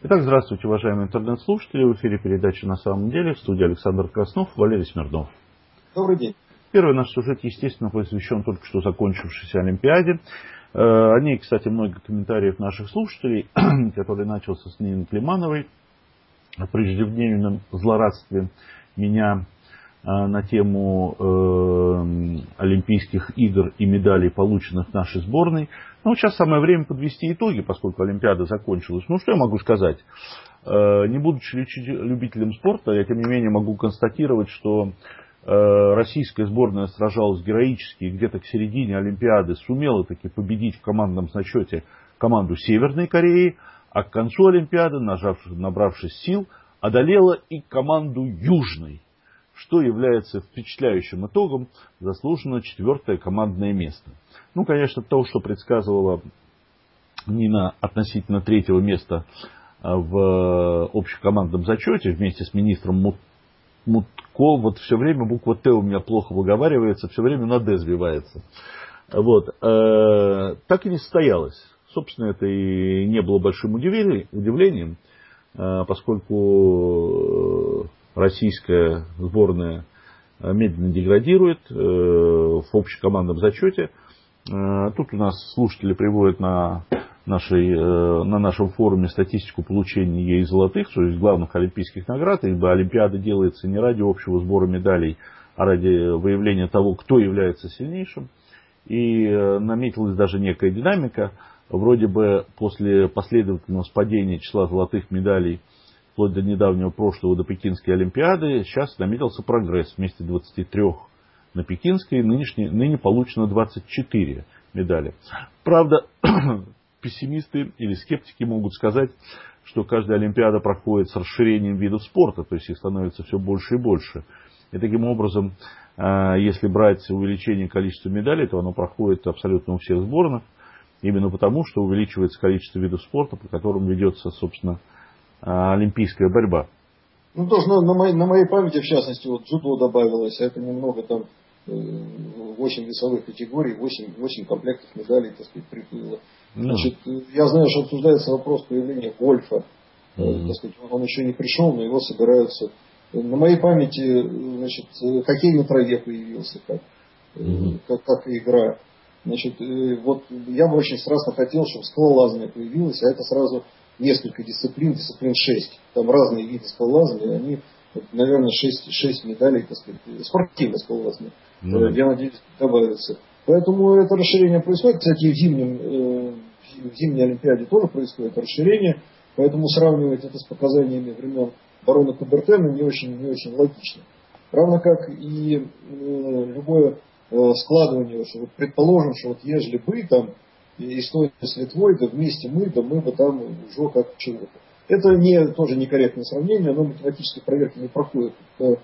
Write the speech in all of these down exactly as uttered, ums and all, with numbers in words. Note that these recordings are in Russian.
Итак, здравствуйте, уважаемые интернет-слушатели. В эфире передача «На самом деле». В студии Александр Краснов, Валерий Смирнов. Добрый день. Первый наш сюжет, естественно, посвящен только что закончившейся Олимпиаде. О ней, кстати, много комментариев наших слушателей, который начался с Нины Климановой о преждевременном злорадстве меня на тему э, Олимпийских игр и медалей, полученных нашей сборной. Но сейчас самое время подвести итоги, поскольку Олимпиада закончилась. Ну, что я могу сказать? Э, не будучи любителем спорта, я, тем не менее, могу констатировать, что э, российская сборная сражалась героически и где-то к середине Олимпиады сумела таки победить в командном зачете команду Северной Кореи, а к концу Олимпиады, нажавшись, набравшись сил, одолела и команду Южной, что является впечатляющим итогом, заслуженно четвертое командное место. Ну, конечно, то, что предсказывала Нина относительно третьего места в общекомандном зачете вместе с министром Мутко, вот все время буква Т у меня плохо выговаривается, все время на Д сбивается. Вот. Так и не состоялось. Собственно, это и не было большим удивлением, поскольку российская сборная медленно деградирует в общекомандном зачете. Тут у нас слушатели приводят на, нашей, на нашем форуме статистику получения ей золотых, то есть главных олимпийских наград, ибо Олимпиада делается не ради общего сбора медалей, а ради выявления того, кто является сильнейшим. И наметилась даже некая динамика. Вроде бы после последовательного спадения числа золотых медалей вплоть до недавнего прошлого, до Пекинской Олимпиады, сейчас наметился прогресс. Вместе двадцати трёх на Пекинской нынешней, ныне получено двадцать четыре медали. Правда, пессимисты или скептики могут сказать, что каждая Олимпиада проходит с расширением видов спорта, то есть их становится все больше и больше. И таким образом, если брать увеличение количества медалей, то оно проходит абсолютно у всех сборных, именно потому, что увеличивается количество видов спорта, по которым ведется, собственно, олимпийская борьба. Ну, тоже на, на, моей, на моей памяти, в частности, вот дзюдо добавилось, а это немного там восемь весовых категорий, восемь, восемь комплектов медалей, так сказать, приплыло. Ну. Значит, я знаю, что обсуждается вопрос появления гольфа. Mm-hmm. Так сказать, он еще не пришел, но его собираются. На моей памяти, значит, хоккей на траве появился как, mm-hmm. как, как игра. Значит, вот я бы очень страстно хотел, чтобы скалолазание появилось, а это сразу несколько дисциплин, дисциплин шесть. Там разные виды скалолазания, они, наверное, шесть медалей, так сказать, спортивное скалолазание, mm-hmm. я надеюсь, добавится. Поэтому это расширение происходит. Кстати, в, зимнем, в зимней Олимпиаде тоже происходит расширение, поэтому сравнивать это с показаниями времен барона Кубертена не очень, не очень логично. Равно как и любое складывание, что вот предположим, что вот ежели бы там история с Литвой, да вместе мы, да мы бы там уже как чего-то. Это не, тоже некорректное сравнение, оно математической проверки не проходит.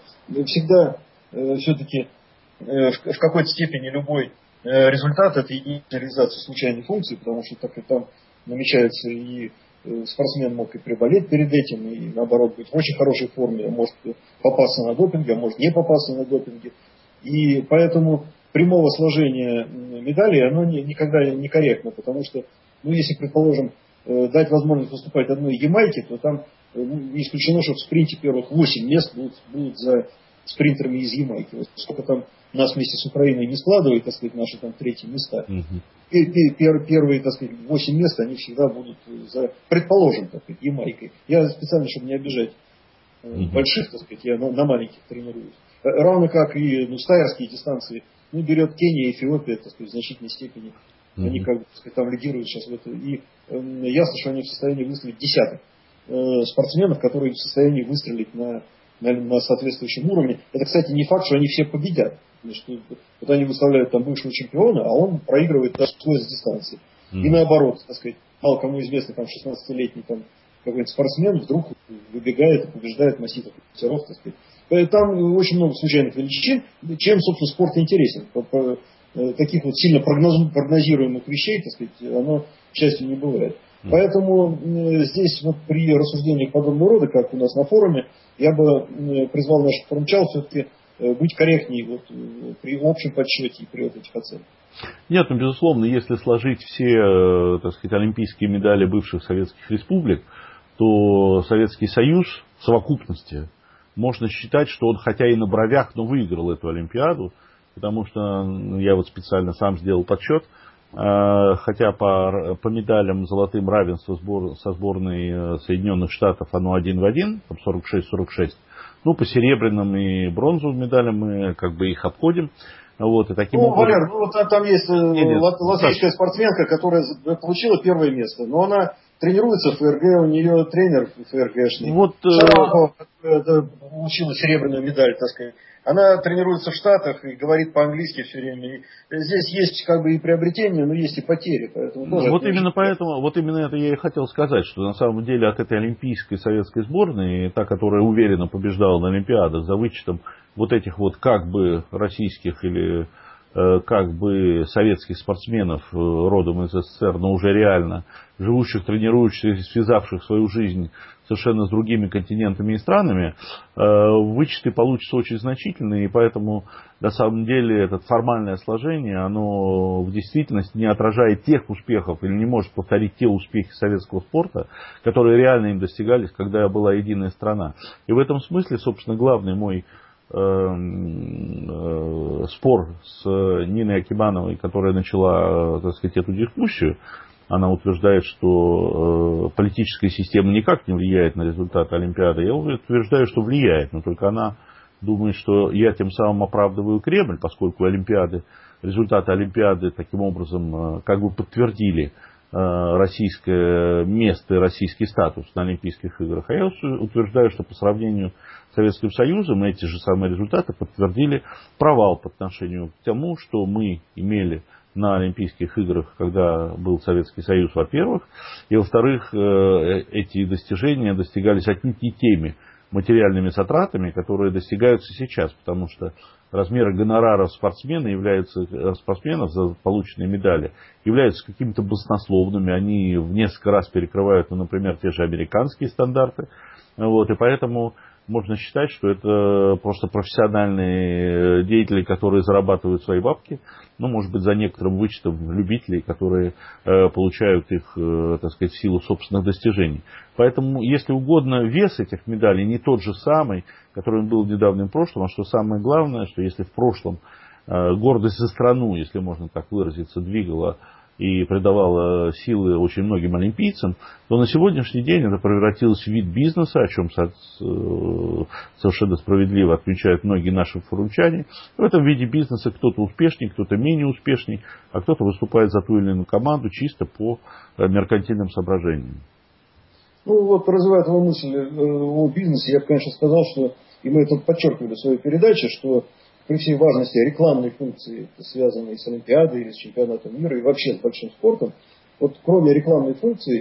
Всегда э, все-таки э, в, в какой-то степени любой э, результат это и реализация случайной функции, потому что так и там намечается и э, спортсмен мог и приболеть перед этим, и наоборот быть в очень хорошей форме, может попасться на допинге, а может не попасться на допинге. И поэтому прямого сложения медалей, оно не, никогда некорректно, потому что, ну, если, предположим, э, дать возможность выступать одной Ямайке, то там э, не исключено, что в спринте первых восемь мест будут, будут за спринтерами из Ямайки. Вот сколько там нас вместе с Украиной не складывает, так сказать, наши там третьи места. Uh-huh. И, пер, первые, так сказать, восемь мест, они всегда будут за, предположим, так сказать, Ямайкой. Я специально, чтобы не обижать э, uh-huh. больших, так сказать, я на, на маленьких тренируюсь. Равно как и ну, стайерские дистанции. Ну, берет Кения и Эфиопия, так сказать, в значительной степени. Mm-hmm. Они, как бы, так сказать, там лидируют сейчас в это. И э, ясно, что они в состоянии выстрелить десяток э, спортсменов, которые в состоянии выстрелить на, на, на соответствующем уровне. Это, кстати, не факт, что они все победят. Значит, вот они выставляют там бывшего чемпиона, а он проигрывает даже сквозь дистанции. Mm-hmm. И наоборот, так сказать, мало кому известный там шестнадцатилетний там, какой-то спортсмен вдруг выбегает и побеждает массив офицеров, так сказать. Там очень много случайных величин, чем, собственно, спорт интересен. По, по, таких вот сильно прогноз, прогнозируемых вещей, так сказать, оно, к счастью, не бывает. Mm. Поэтому э, здесь вот при рассуждениях подобного рода, как у нас на форуме, я бы э, призвал наших форумчан все-таки э, быть корректнее вот, э, при общем подсчете и при вот этих оценках. Нет, ну, безусловно, если сложить все, э, так сказать, олимпийские медали бывших советских республик, то Советский Союз в совокупности можно считать, что он хотя и на бровях, но выиграл эту Олимпиаду, потому что я вот специально сам сделал подсчет, хотя по, по медалям золотым равенство сбор, со сборной Соединенных Штатов оно один в один, там сорок шесть сорок шесть, ну по серебряным и бронзовым медалям мы как бы их обходим. Вот, и таким ну, образом... Валер, ну, вот там есть нет, латвийская спортсменка, которая получила первое место, но она тренируется в ФРГ, у нее тренер ФРГшный. Вот, Шарапова, которая получила серебряную медаль, так сказать. Она тренируется в Штатах и говорит по-английски все время. И здесь есть как бы и приобретения, но есть и потери. Поэтому тоже вот именно поэтому, вот именно это я и хотел сказать, что на самом деле от этой олимпийской советской сборной, та, которая уверенно побеждала на Олимпиадах, за вычетом вот этих вот как бы российских или э, как бы советских спортсменов э, родом из СССР, но уже реально живущих, тренирующихся, связавших свою жизнь совершенно с другими континентами и странами, вычеты получатся очень значительные, и поэтому на самом деле это формальное сложение, оно в действительности не отражает тех успехов или не может повторить те успехи советского спорта, которые реально им достигались, когда была единая страна. И в этом смысле, собственно, главный мой э, э, спор с Ниной Акибановой, которая начала, так сказать, эту дискуссию. Она утверждает, что э, политическая система никак не влияет на результаты Олимпиады. Я утверждаю, что влияет, но только она думает, что я тем самым оправдываю Кремль, поскольку Олимпиады, результаты Олимпиады таким образом э, как бы подтвердили э, российское место и российский статус на Олимпийских играх. А я утверждаю, что по сравнению с Советским Союзом эти же самые результаты подтвердили провал по отношению к тому, что мы имели на Олимпийских играх, когда был Советский Союз, во-первых, и, во-вторых, эти достижения достигались отнюдь не теми материальными затратами, которые достигаются сейчас, потому что размеры гонораров спортсмена являются, спортсменов за полученные медали являются какими-то баснословными, они в несколько раз перекрывают, ну, например, те же американские стандарты, вот, и поэтому можно считать, что это просто профессиональные деятели, которые зарабатывают свои бабки, ну, может быть, за некоторым вычетом любителей, которые э, получают их, э, так сказать, в силу собственных достижений. Поэтому, если угодно, вес этих медалей не тот же самый, который он был в недавнем прошлом, а что самое главное, что если в прошлом э, гордость за страну, если можно так выразиться, двигала и придавала силы очень многим олимпийцам, то на сегодняшний день это превратилось в вид бизнеса, о чем совершенно справедливо отмечают многие наши форумчане. В этом виде бизнеса кто-то успешней, кто-то менее успешней, а кто-то выступает за ту или иную команду чисто по меркантильным соображениям. Ну вот, развивая твою мысль о бизнесе, я бы, конечно, сказал, что, и мы это подчеркивали в своей передаче, что при всей важности рекламной функции, связанной с Олимпиадой или с чемпионатом мира и вообще с большим спортом, вот кроме рекламной функции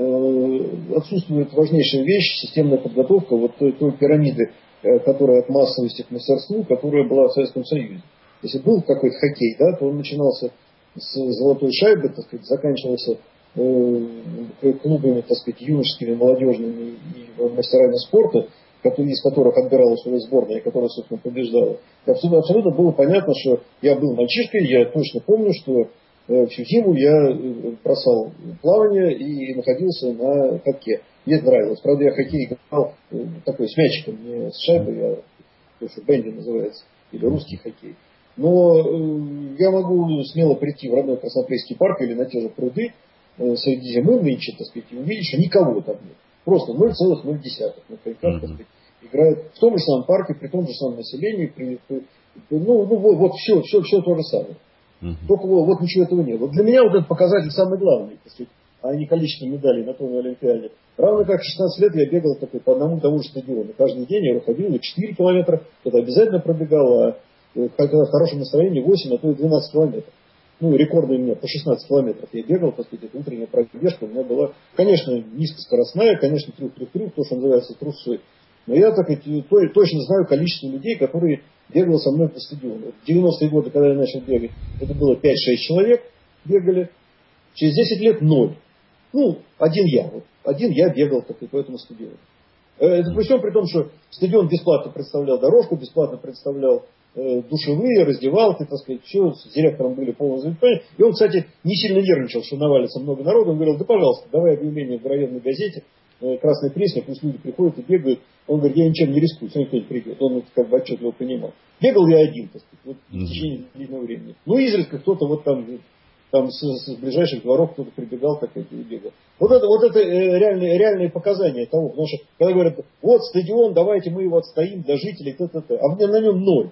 э, отсутствует важнейшая вещь, системная подготовка вот той, той пирамиды, э, которая от массовости к мастерству, которая была в Советском Союзе. Если был какой-то хоккей, да, то он начинался с золотой шайбы, так сказать, заканчивался э, клубами, так сказать, юношескими, молодежными и мастерами спорта, из которых отбиралась уже сборная, которая, собственно, побеждала. Абсолютно, абсолютно было понятно, что я был мальчишкой, я точно помню, что всю зиму я бросал плавание и находился на хоккее. Мне это нравилось. Правда, я хоккей играл такой с мячиком, не с шайбой, а то, что бенди называется, или русский хоккей. Но я могу смело прийти в родной Краснопресский парк или на те же пруды среди зимы нынче, так сказать, и увидеть, что никого там нет. Просто ноль целых ноль десятых на коньках, так сказать, играют в том же самом парке, при том же самом населении, при, при, ну, ну вот, вот все, все, все то же самое. Uh-huh. Только вот, вот ничего этого нет. Вот для меня вот этот показатель самый главный, так сказать, а не количество медалей на той Олимпиаде. Равно как в шестнадцать лет я бегал такой, по одному тому же стадиону. Каждый день я выходил и четыре километра, это обязательно пробегал, а когда в хорошем настроении восемь, а то и двенадцать километров. Ну, рекордный у меня по шестнадцать километров я бегал, так сказать, это утренняя пробежка у меня была, конечно, низкоскоростная, конечно, трюк-трюк-трюк, то, что называется трусой. Но я, так сказать, точно знаю количество людей, которые бегали со мной по стадиону. В девяностые годы, когда я начал бегать, это было пять-шесть человек бегали, через десять лет ноль. Ну, один я, вот, один я бегал так, по этому стадиону. Это при всем при том, что стадион бесплатно представлял дорожку, бесплатно представлял душевые, раздевалки, так сказать, все, с директором были полное взаимопонимание. И он, кстати, не сильно нервничал, что навалится много народу. Он говорил, да пожалуйста, давай объявление в районной газете, Красный Пресня, пусть люди приходят и бегают. Он говорит, я ничем не рискую, все никто не придет. Он это как бы отчетливо понимал. Бегал я один, так сказать, вот, в течение длительного времени. Ну, изредка кто-то вот там, там с, с ближайших дворов кто-то прибегал, так и бегал. Вот это, вот это реальные, реальные показания того. Потому что, когда говорят, вот стадион, давайте мы его отстоим для жителей, т.т.т. А на нем ноль.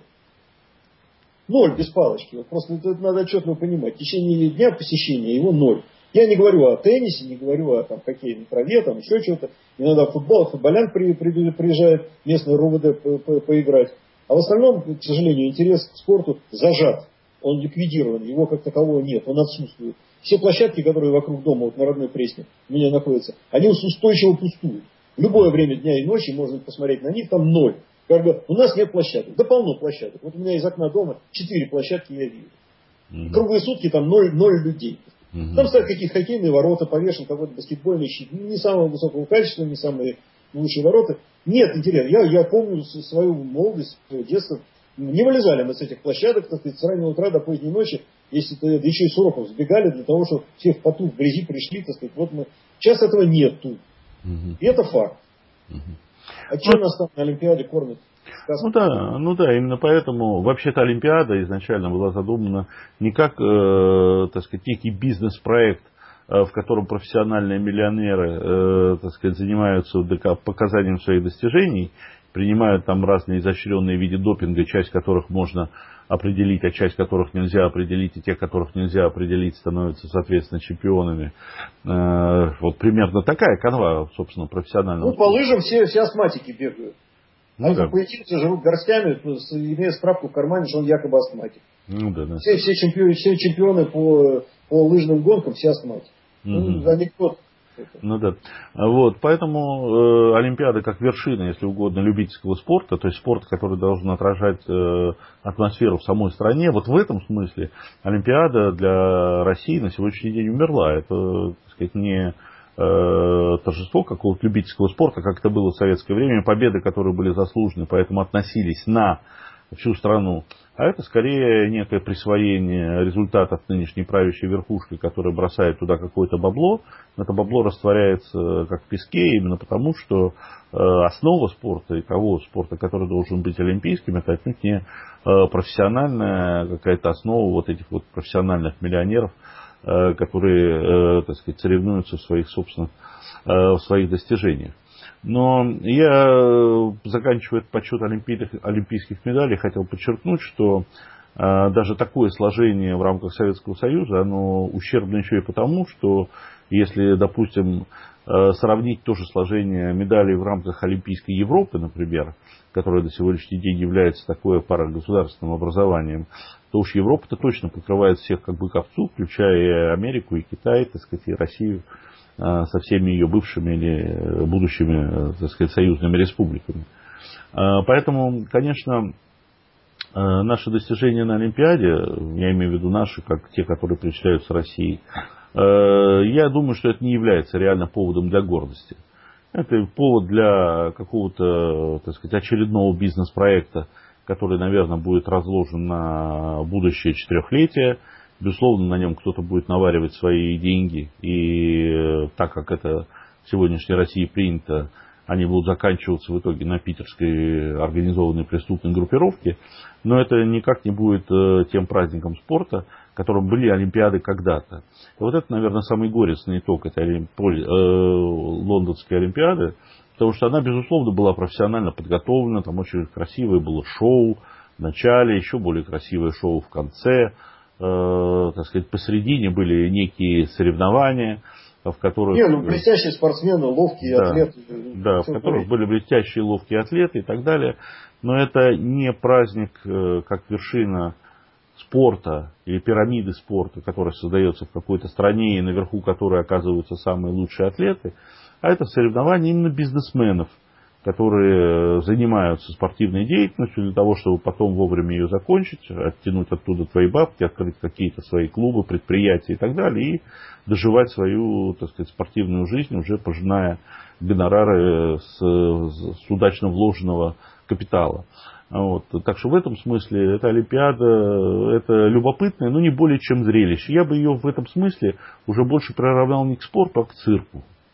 Ноль без палочки. Вот просто это надо отчетливо понимать. В течение дня посещения его ноль. Я не говорю о теннисе, не говорю о там, хоккее на траве, там еще что-то. Иногда футбол, футболян при, при, приезжает местный РОВД по, по, поиграть. А в остальном, к сожалению, интерес к спорту зажат. Он ликвидирован, его как такового нет, он отсутствует. Все площадки, которые вокруг дома, вот на родной Пресне, у меня находятся, они устойчиво пустуют. В любое время дня и ночи можно посмотреть на них, там ноль. Как бы, у нас нет площадок. Да полно площадок. Вот у меня из окна дома четыре площадки я вижу. Mm-hmm. Круглые сутки там ноль, ноль людей. Mm-hmm. Там стоят какие-то хоккейные ворота, повешен какой-то баскетбольный щит. Не самого высокого качества, не самые лучшие ворота. Нет интересно. Я, я помню свою молодость, свое детство. Не вылезали мы с этих площадок, так сказать, с раннего утра до поздней ночи. Если -то, да еще и с уроков сбегали для того, чтобы все в поту, в грязи пришли. Так сказать, вот мы... Сейчас этого нет тут. Mm-hmm. И это факт. Mm-hmm. А чем нас там на Олимпиаде кормят? Ну да, ну да, именно поэтому вообще-то Олимпиада изначально была задумана не как, э, так сказать, некий бизнес-проект, э, в котором профессиональные миллионеры, э, так сказать, занимаются показанием своих достижений, принимают там разные изощренные виды допинга, часть которых можно определить, а часть которых нельзя определить, и те, которых нельзя определить, становятся, соответственно, чемпионами. Э, вот примерно такая канва, собственно, профессионального. Ну, по лыжам все, все астматики бегают. Ну, а да. Поединцы живут горстями, имея справку в кармане, что он якобы астматик. Ну, да, да. Все, все, чемпионы, все чемпионы по, по лыжным гонкам, все астматики. Угу. Ну, анекдот. Ну да. Вот, поэтому э, Олимпиада как вершина, если угодно, любительского спорта, то есть спорт, который должен отражать э, атмосферу в самой стране, вот в этом смысле Олимпиада для России на сегодняшний день умерла. Это, так сказать, не э, торжество какого-то любительского спорта, как это было в советское время, победы, которые были заслужены, поэтому относились на всю страну. А это скорее некое присвоение результатов нынешней правящей верхушки, которая бросает туда какое-то бабло. Это бабло растворяется как в песке, именно потому, что основа спорта и того спорта, который должен быть олимпийским, это отнюдь не профессиональная какая-то основа вот этих вот профессиональных миллионеров, которые, так сказать, соревнуются в своих собственных, в своих достижениях. Но я, заканчивая этот подсчет олимпийских медалей, хотел подчеркнуть, что э, даже такое сложение в рамках Советского Союза, оно ущербно еще и потому, что если, допустим, э, сравнить то же сложение медалей в рамках Олимпийской Европы, например, которая до сегодняшний день является такой парагосударственным образованием, то уж Европа-то точно покрывает всех как бы овцу, включая и Америку, и Китай, так сказать, и Россию, со всеми ее бывшими или будущими, так сказать, союзными республиками. Поэтому, конечно, наши достижения на Олимпиаде, я имею в виду наши, как те, которые причисляются России, я думаю, что это не является реально поводом для гордости. Это повод для какого-то, так сказать, очередного бизнес-проекта, который, наверное, будет разложен на будущее четырехлетие. Безусловно, на нем кто-то будет наваривать свои деньги, и так как это в сегодняшней России принято, они будут заканчиваться в итоге на питерской организованной преступной группировке, но это никак не будет тем праздником спорта, которым были Олимпиады когда-то. И вот это, наверное, самый горестный итог этой лондонской Олимпиады, потому что она, безусловно, была профессионально подготовлена, там очень красивое было шоу в начале, еще более красивое шоу в конце. Э, так сказать, посередине были некие соревнования, в которых... Не, ну блестящие спортсмены, ловкие да, атлеты. Да, в которых были блестящие ловкие атлеты и так далее. Но это не праздник э, как вершина спорта или пирамиды спорта, которая создается в какой-то стране и наверху которой оказываются самые лучшие атлеты, а это соревнования именно бизнесменов, которые занимаются спортивной деятельностью для того, чтобы потом вовремя ее закончить, оттянуть оттуда твои бабки, открыть какие-то свои клубы, предприятия и так далее, и доживать свою, так сказать, спортивную жизнь, уже пожиная гонорары с, с удачно вложенного капитала. Вот. Так что в этом смысле эта Олимпиада, это любопытное, но не более чем зрелище. Я бы ее в этом смысле уже больше приравнял не к спорту, а к цирку.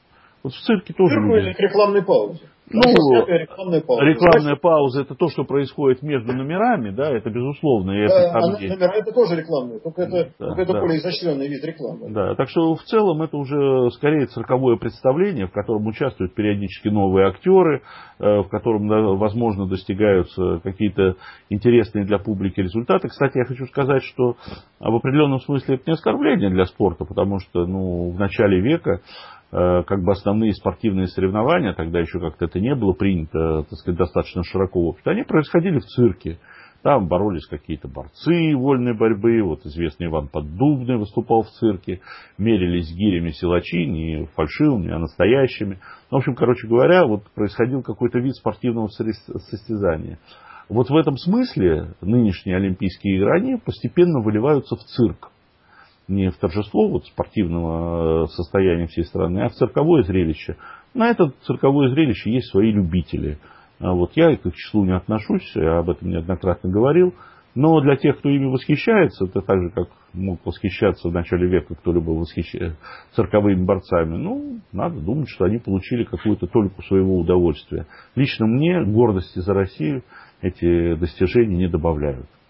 Вот в цирке тоже Цирк люди... к рекламной паузе. Ну, рекламная пауза. рекламная пауза — это то, что происходит между номерами, да, это безусловно. Да, это, а номера это тоже рекламные, только это, да, только это да. более изощренный вид рекламы. Да, так что в целом это уже скорее цирковое представление, в котором участвуют периодически новые актеры, в котором, да, возможно, достигаются какие-то интересные для публики результаты. Кстати, я хочу сказать, что в определенном смысле это не оскорбление для спорта, потому что, ну, в начале века как бы основные спортивные соревнования, тогда еще как-то это не было принято, так сказать, достаточно широко в обществе, они происходили в цирке. Там боролись какие-то борцы вольной борьбы, вот известный Иван Поддубный выступал в цирке, мерились с гирями силачи, не фальшивыми, а настоящими. В общем, короче говоря, вот происходил какой-то вид спортивного состязания. Вот в этом смысле нынешние Олимпийские игры, они постепенно выливаются в цирк. Не в торжество вот, спортивного состояния всей страны, а в цирковое зрелище. На это цирковое зрелище есть свои любители. Вот я к их числу не отношусь, я об этом неоднократно говорил. Но для тех, кто ими восхищается, это так же, как мог восхищаться в начале века кто-либо восхищ... цирковыми борцами, ну, надо думать, что они получили какую-то толику своего удовольствия. Лично мне гордости за Россию эти достижения не добавляют.